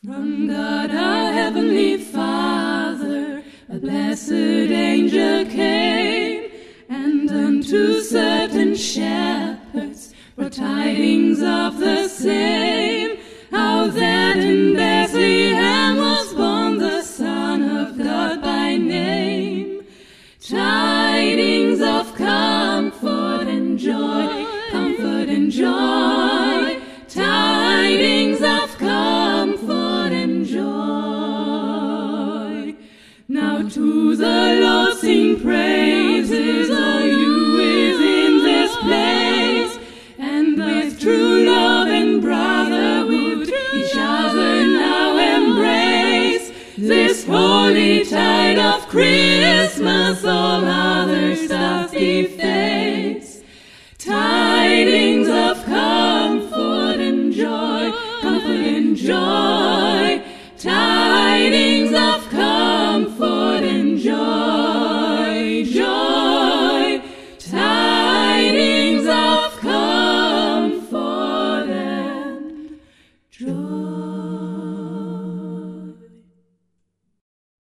From God our heavenly Father, a blessed angel came, and unto certain shepherds brought tidings of the same, how that in Bethlehem was born the Son of God by name. Tidings of comfort and joy, comfort and joy, tidings of comfort and joy. Now to the Lord sing praises, all you within this place, and with true love and brotherhood each other now embrace. This holy tide of Christmas all others doth deface. Tidings of comfort and joy, comfort and joy, tidings of comfort and joy, joy, tidings of comfort and joy.